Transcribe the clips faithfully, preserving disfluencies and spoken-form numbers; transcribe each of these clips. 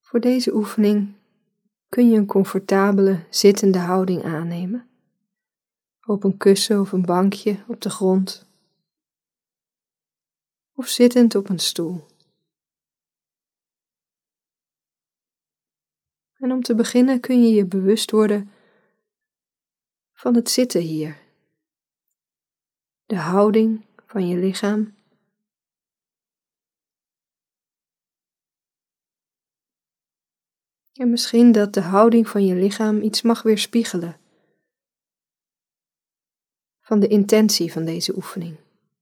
Voor deze oefening kun je een comfortabele zittende houding aannemen. Op een kussen of een bankje op de grond. Of zittend op een stoel. En om te beginnen kun je je bewust worden van het zitten hier. De houding van je lichaam. En misschien dat de houding van je lichaam iets mag weerspiegelen van de intentie van deze oefening.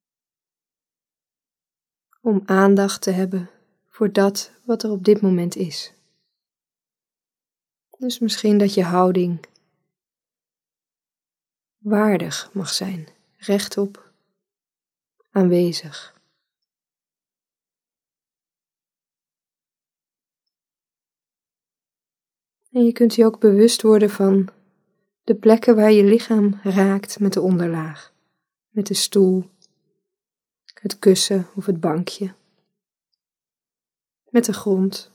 Om aandacht te hebben voor dat wat er op dit moment is. Dus misschien dat je houding waardig mag zijn, rechtop, aanwezig. En je kunt je ook bewust worden van de plekken waar je lichaam raakt met de onderlaag, met de stoel, het kussen of het bankje, met de grond.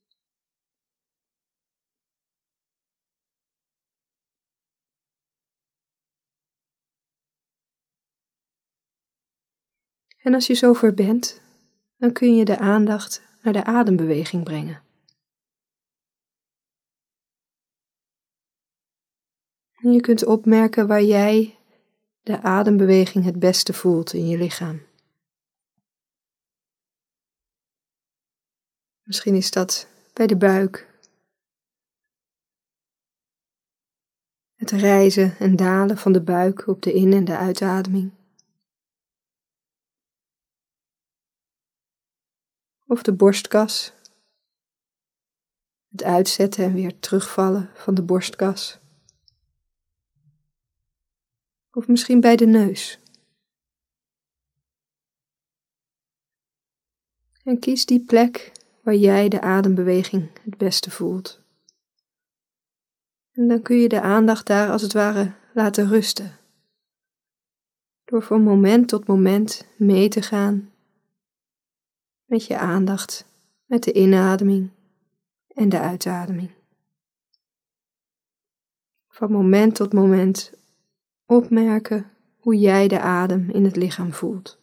En als je zover bent, dan kun je de aandacht naar de adembeweging brengen. En je kunt opmerken waar jij de adembeweging het beste voelt in je lichaam. Misschien is dat bij de buik. Het rijzen en dalen van de buik op de in- en de uitademing. Of de borstkas. Het uitzetten en weer terugvallen van de borstkas. Of misschien bij de neus. En kies die plek waar jij de adembeweging het beste voelt. En dan kun je de aandacht daar als het ware laten rusten. Door van moment tot moment mee te gaan met je aandacht, met de inademing en de uitademing. Van moment tot moment opmerken hoe jij de adem in het lichaam voelt.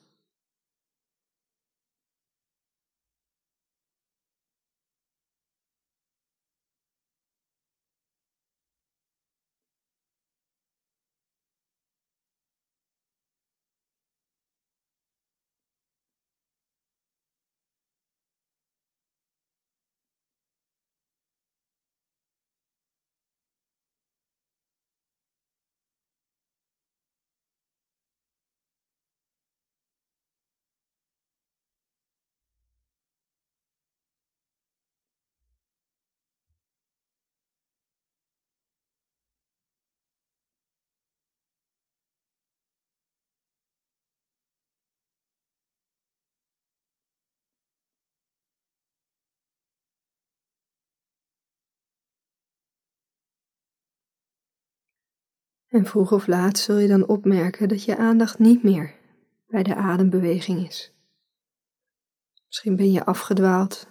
En vroeg of laat zul je dan opmerken dat je aandacht niet meer bij de adembeweging is. Misschien ben je afgedwaald,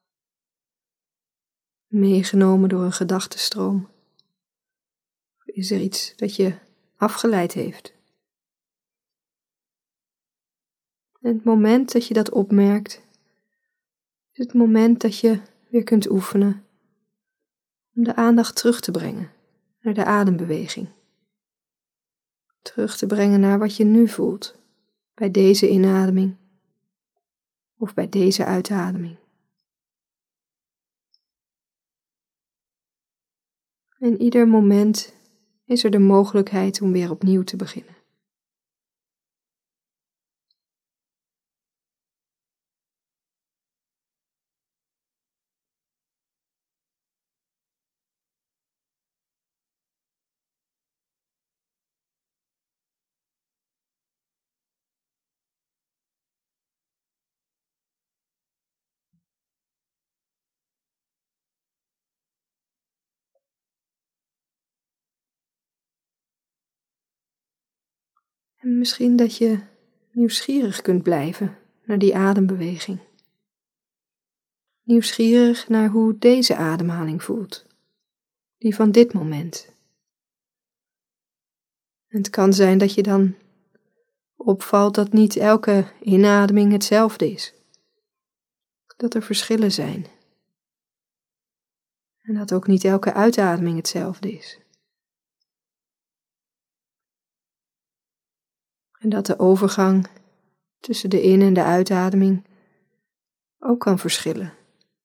meegenomen door een gedachtenstroom. Is er iets dat je afgeleid heeft? En het moment dat je dat opmerkt, is het moment dat je weer kunt oefenen om de aandacht terug te brengen naar de adembeweging. Terug te brengen naar wat je nu voelt, bij deze inademing of bij deze uitademing. En ieder moment is er de mogelijkheid om weer opnieuw te beginnen. En misschien dat je nieuwsgierig kunt blijven naar die adembeweging. nieuwsgierig naar hoe deze ademhaling voelt, die van dit moment. En het kan zijn dat je dan opvalt dat niet elke inademing hetzelfde is, dat er verschillen zijn en dat ook niet elke uitademing hetzelfde is. En dat de overgang tussen de in- en de uitademing ook kan verschillen.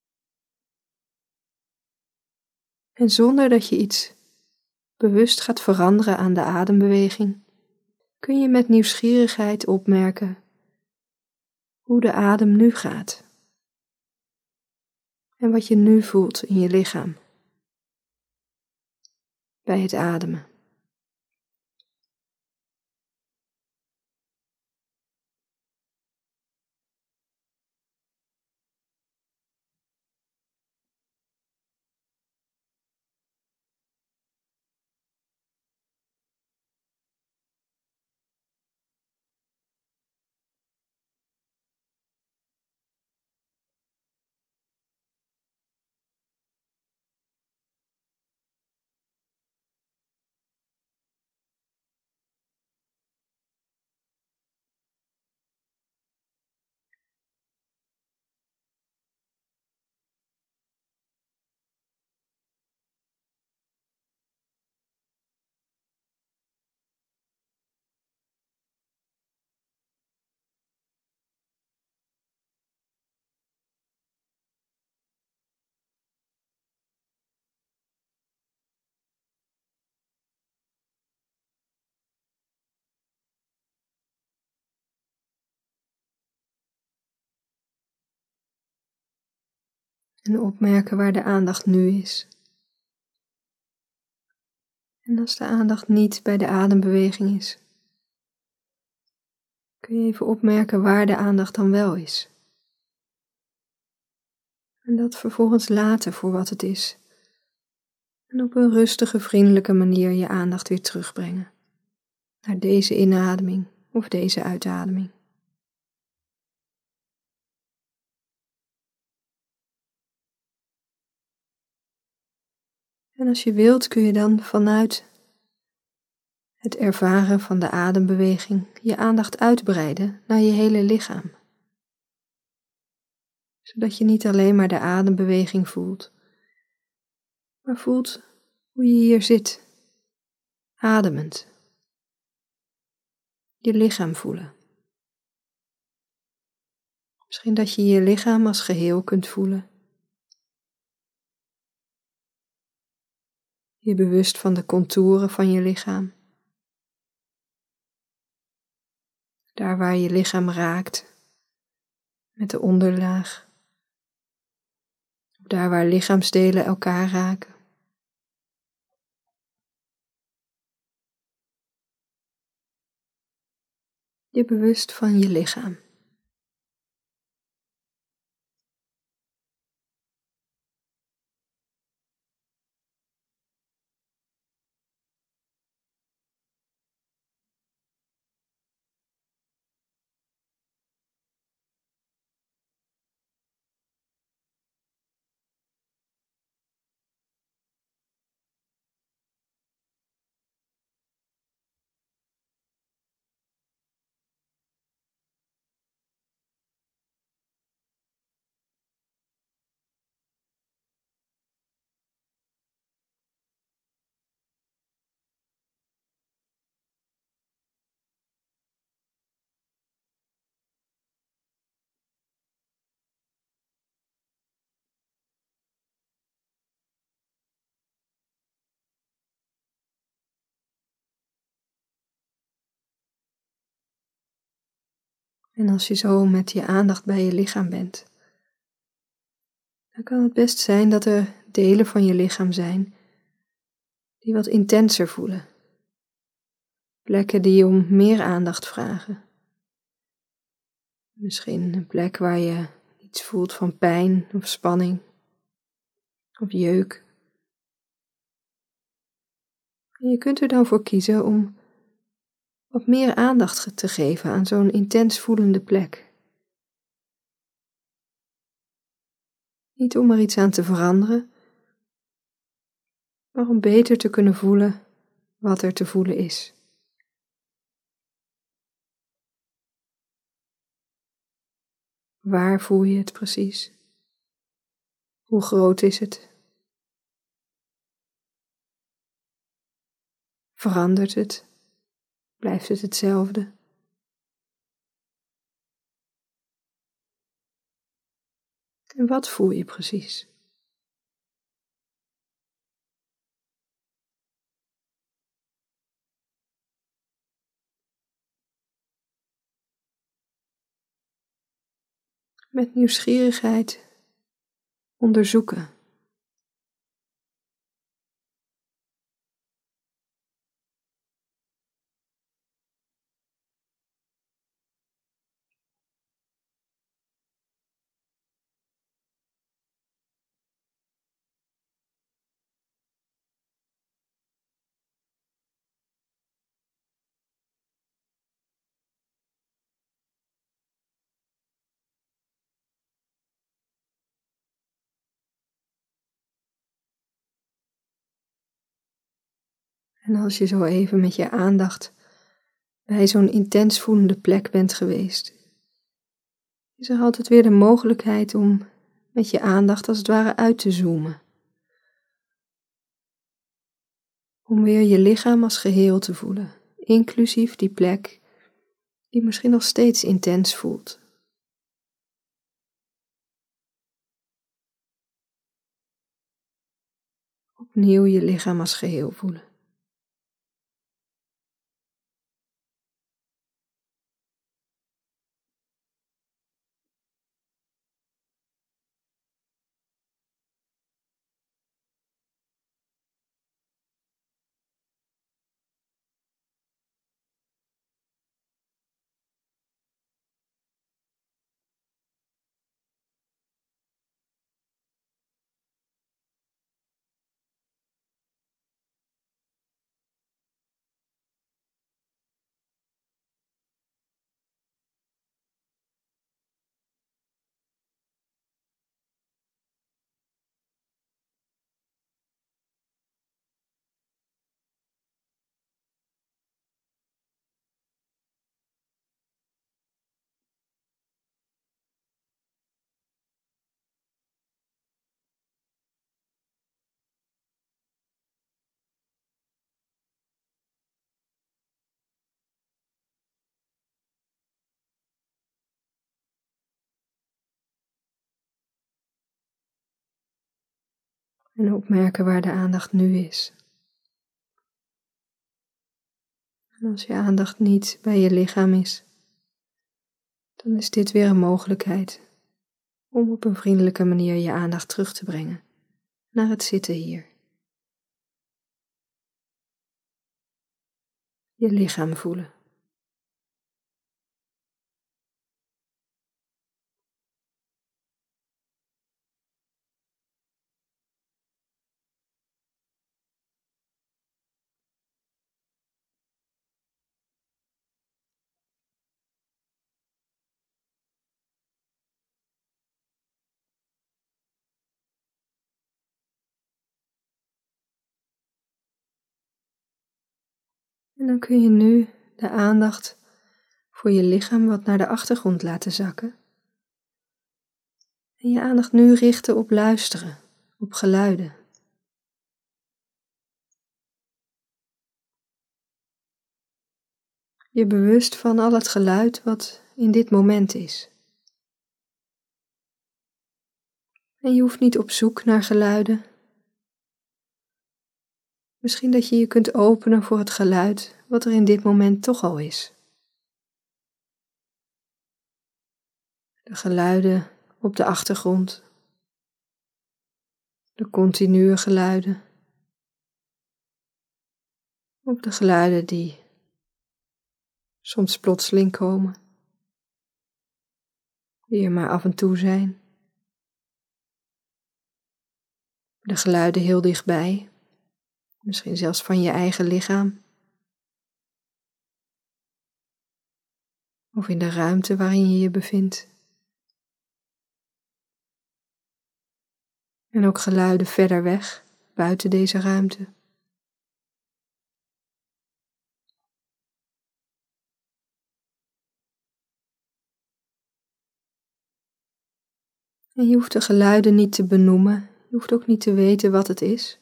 En zonder dat je iets bewust gaat veranderen aan de adembeweging, kun je met nieuwsgierigheid opmerken hoe de adem nu gaat. En wat je nu voelt in je lichaam bij het ademen. En opmerken waar de aandacht nu is. En als de aandacht niet bij de adembeweging is, kun je even opmerken waar de aandacht dan wel is. En dat vervolgens laten voor wat het is. En op een rustige, vriendelijke manier je aandacht weer terugbrengen. Naar deze inademing of deze uitademing. En als je wilt kun je dan vanuit het ervaren van de adembeweging je aandacht uitbreiden naar je hele lichaam. Zodat je niet alleen maar de adembeweging voelt, maar voelt hoe je hier zit, ademend. Je lichaam voelen. Misschien dat je je lichaam als geheel kunt voelen. Je bewust van de contouren van je lichaam. Daar waar je lichaam raakt met de onderlaag. Of daar waar lichaamsdelen elkaar raken. Je bewust van je lichaam. En als je zo met je aandacht bij je lichaam bent, dan kan het best zijn dat er delen van je lichaam zijn die wat intenser voelen. Plekken die om meer aandacht vragen. Misschien een plek waar je iets voelt van pijn of spanning of jeuk. En je kunt er dan voor kiezen om wat meer aandacht te geven aan zo'n intens voelende plek. Niet om er iets aan te veranderen, maar om beter te kunnen voelen wat er te voelen is. Waar voel je het precies? Hoe groot is het? Verandert het? Blijft het hetzelfde? En wat voel je precies? Met nieuwsgierigheid onderzoeken. En als je zo even met je aandacht bij zo'n intens voelende plek bent geweest, is er altijd weer de mogelijkheid om met je aandacht als het ware uit te zoomen. Om weer je lichaam als geheel te voelen, inclusief die plek die misschien nog steeds intens voelt. Opnieuw je lichaam als geheel voelen. En opmerken waar de aandacht nu is. En als je aandacht niet bij je lichaam is, dan is dit weer een mogelijkheid om op een vriendelijke manier je aandacht terug te brengen naar het zitten hier. Je lichaam voelen. En dan kun je nu de aandacht voor je lichaam wat naar de achtergrond laten zakken. En je aandacht nu richten op luisteren, op geluiden. Je bewust van al het geluid wat in dit moment is. En je hoeft niet op zoek naar geluiden. Misschien dat je je kunt openen voor het geluid wat er in dit moment toch al is. De geluiden op de achtergrond. De continue geluiden. Of de geluiden die soms plotseling komen. Die er maar af en toe zijn. De geluiden heel dichtbij. Misschien zelfs van je eigen lichaam. Of in de ruimte waarin je je bevindt. En ook geluiden verder weg, buiten deze ruimte. En je hoeft de geluiden niet te benoemen, je hoeft ook niet te weten wat het is.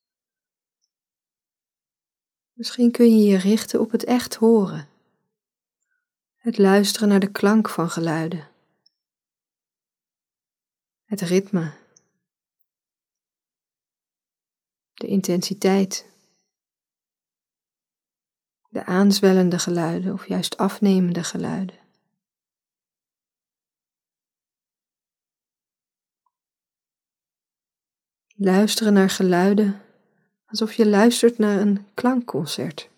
Misschien kun je je richten op het echt horen. Het luisteren naar de klank van geluiden. Het ritme. De intensiteit. De aanzwellende geluiden of juist afnemende geluiden. Luisteren naar geluiden alsof je luistert naar een klankconcert.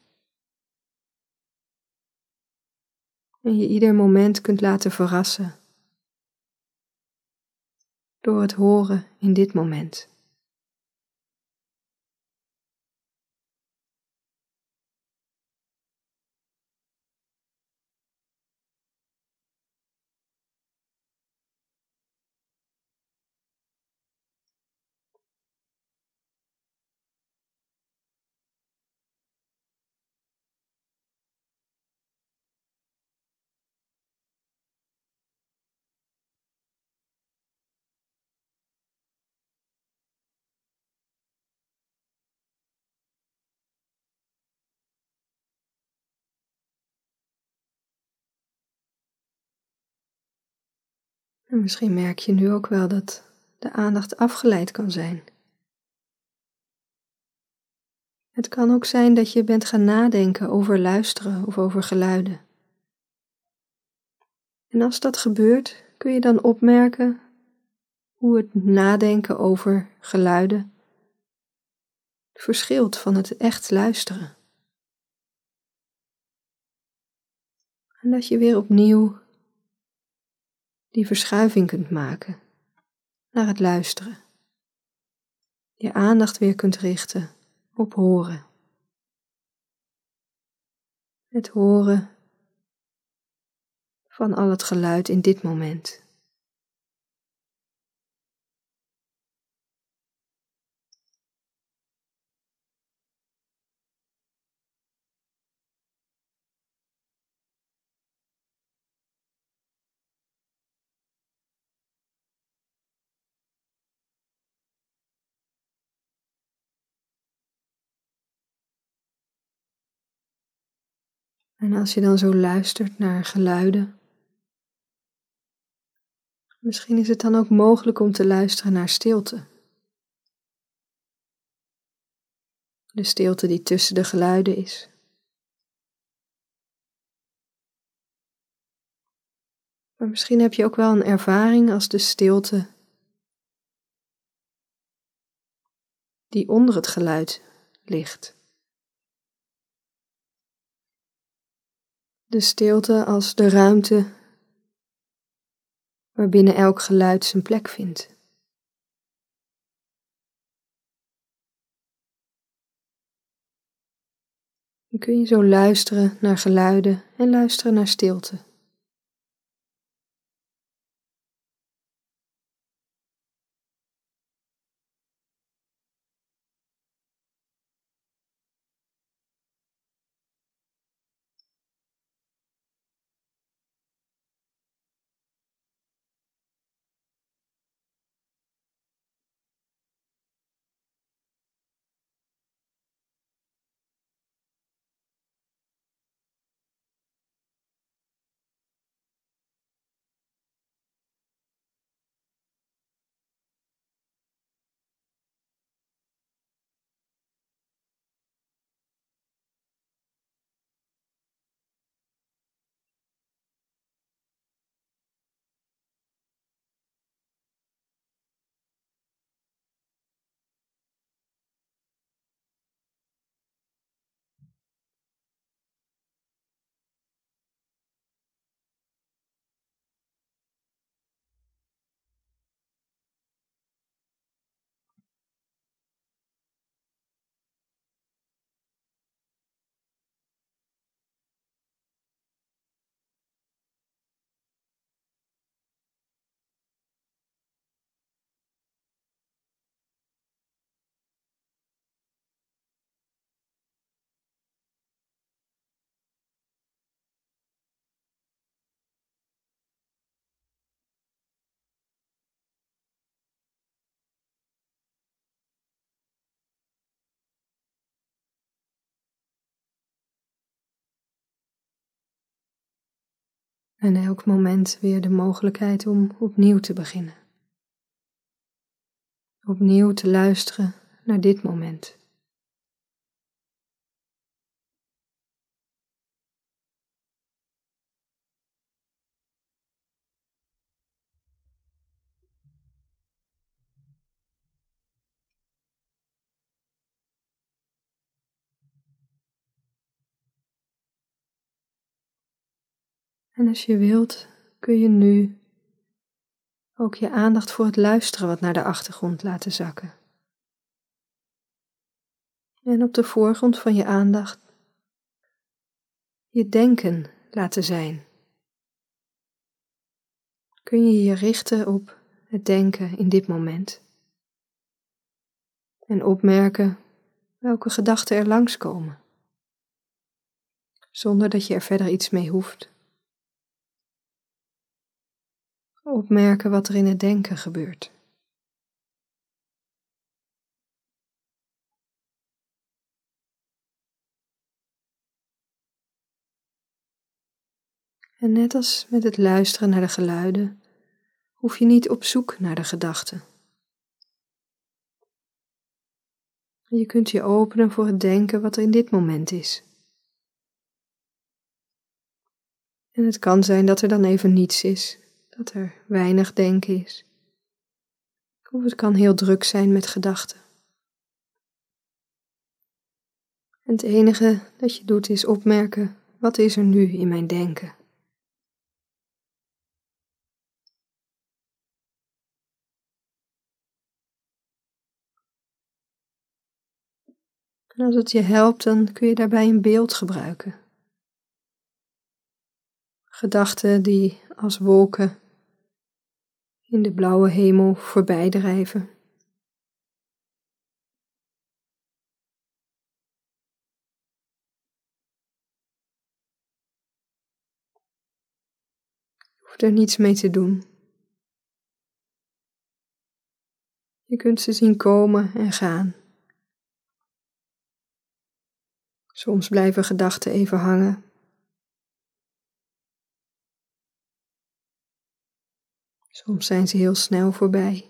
En je ieder moment kunt laten verrassen door het horen in dit moment. En misschien merk je nu ook wel dat de aandacht afgeleid kan zijn. Het kan ook zijn dat je bent gaan nadenken over luisteren of over geluiden. En als dat gebeurt, kun je dan opmerken hoe het nadenken over geluiden verschilt van het echt luisteren. En dat je weer opnieuw die verschuiving kunt maken naar het luisteren. Je aandacht weer kunt richten op horen. Het horen van al het geluid in dit moment. En als je dan zo luistert naar geluiden, misschien is het dan ook mogelijk om te luisteren naar stilte. De stilte die tussen de geluiden is. Maar misschien heb je ook wel een ervaring als de stilte die onder het geluid ligt. De stilte als de ruimte waarbinnen elk geluid zijn plek vindt. Dan kun je zo luisteren naar geluiden en luisteren naar stilte. En elk moment weer de mogelijkheid om opnieuw te beginnen. Opnieuw te luisteren naar dit moment. En als je wilt, kun je nu ook je aandacht voor het luisteren wat naar de achtergrond laten zakken. En op de voorgrond van je aandacht je denken laten zijn. Kun je je richten op het denken in dit moment. En opmerken welke gedachten er langskomen. Zonder dat je er verder iets mee hoeft. Opmerken wat er in het denken gebeurt. En net als met het luisteren naar de geluiden, hoef je niet op zoek naar de gedachten. Je kunt je openen voor het denken wat er in dit moment is. En het kan zijn dat er dan even niets is, dat er weinig denken is. Of het kan heel druk zijn met gedachten. En het enige dat je doet is opmerken, wat is er nu in mijn denken? En als het je helpt, dan kun je daarbij een beeld gebruiken. Gedachten die als wolken in de blauwe hemel voorbij drijven. Je hoeft er niets mee te doen. Je kunt ze zien komen en gaan. Soms blijven gedachten even hangen. Soms zijn ze heel snel voorbij.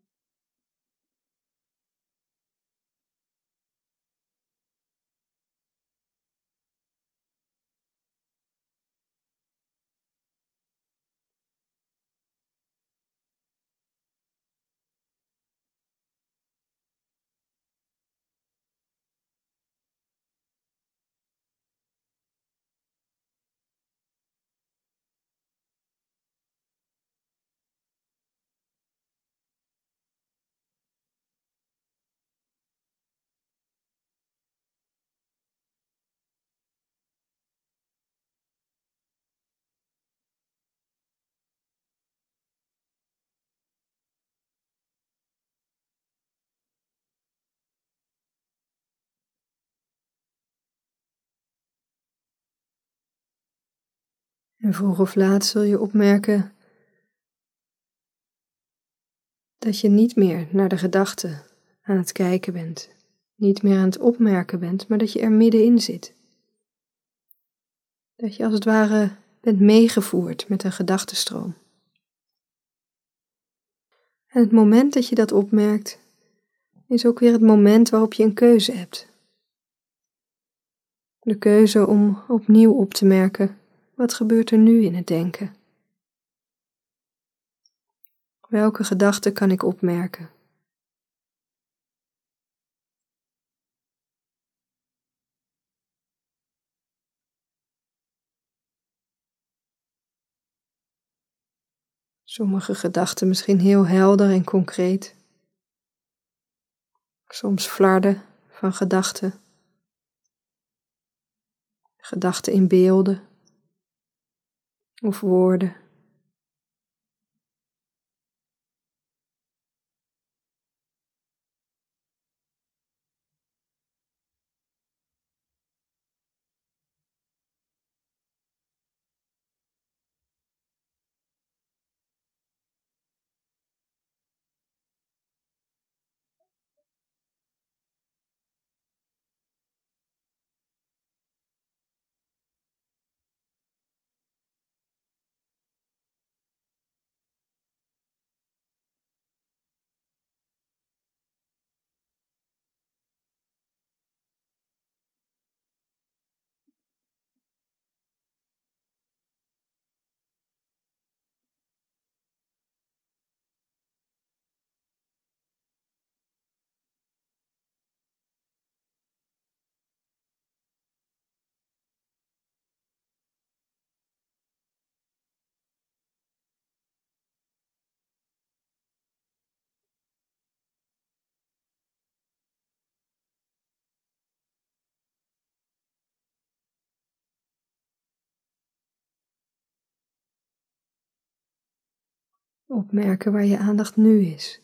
En vroeg of laat zul je opmerken dat je niet meer naar de gedachten aan het kijken bent. Niet meer aan het opmerken bent, maar dat je er middenin zit. Dat je als het ware bent meegevoerd met een gedachtenstroom. En het moment dat je dat opmerkt, is ook weer het moment waarop je een keuze hebt. De keuze om opnieuw op te merken, wat gebeurt er nu in het denken? Welke gedachten kan ik opmerken? Sommige gedachten misschien heel helder en concreet. Soms flarden van gedachten. Gedachten in beelden of woorden. Opmerken waar je aandacht nu is.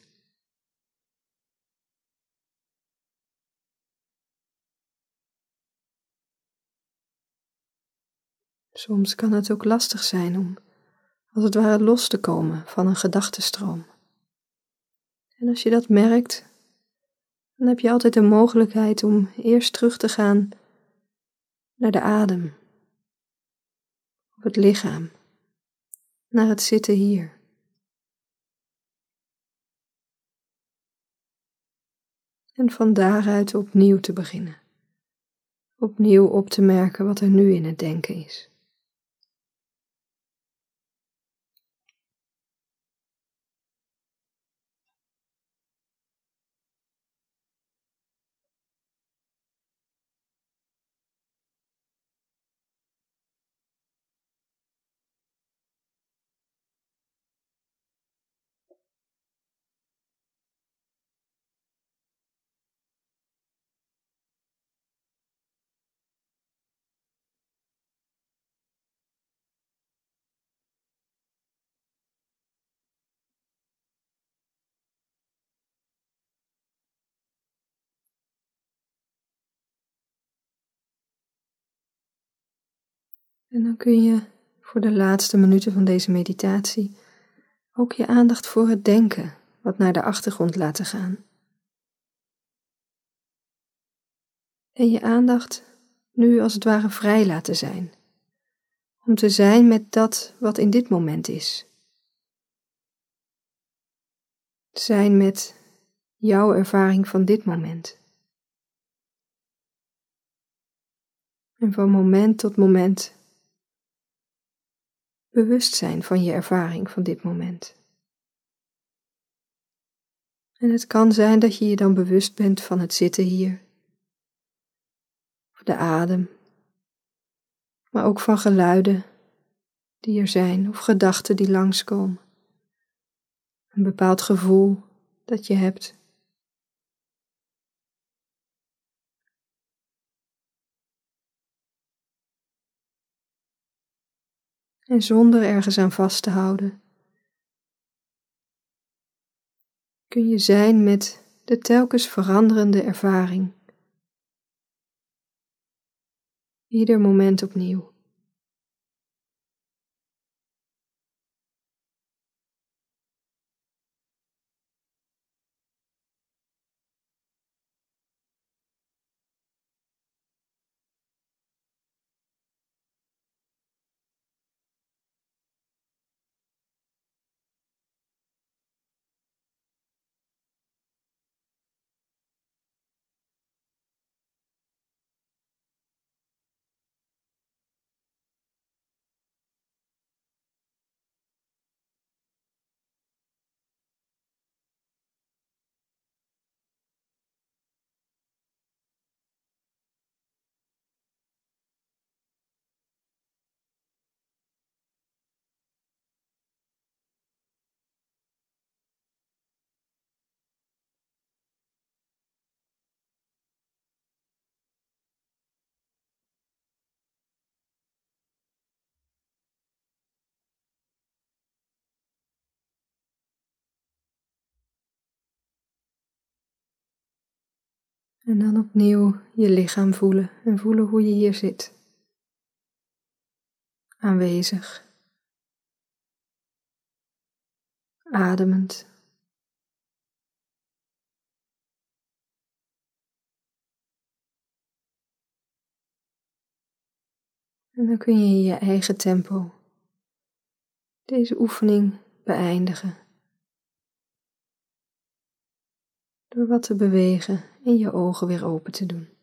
Soms kan het ook lastig zijn om als het ware los te komen van een gedachtenstroom. En als je dat merkt, dan heb je altijd de mogelijkheid om eerst terug te gaan naar de adem, op het lichaam, naar het zitten hier. En van daaruit opnieuw te beginnen. Opnieuw op te merken wat er nu in het denken is. En dan kun je voor de laatste minuten van deze meditatie ook je aandacht voor het denken wat naar de achtergrond laten gaan. En je aandacht nu als het ware vrij laten zijn. Om te zijn met dat wat in dit moment is. Zijn met jouw ervaring van dit moment. En van moment tot moment bewust zijn van je ervaring van dit moment. En het kan zijn dat je je dan bewust bent van het zitten hier. Of de adem. Maar ook van geluiden die er zijn of gedachten die langskomen. Een bepaald gevoel dat je hebt. En zonder ergens aan vast te houden, kun je zijn met de telkens veranderende ervaring. Ieder moment opnieuw. En dan opnieuw je lichaam voelen en voelen hoe je hier zit. Aanwezig. Ademend. En dan kun je in je eigen tempo deze oefening beëindigen. Door wat te bewegen en je ogen weer open te doen.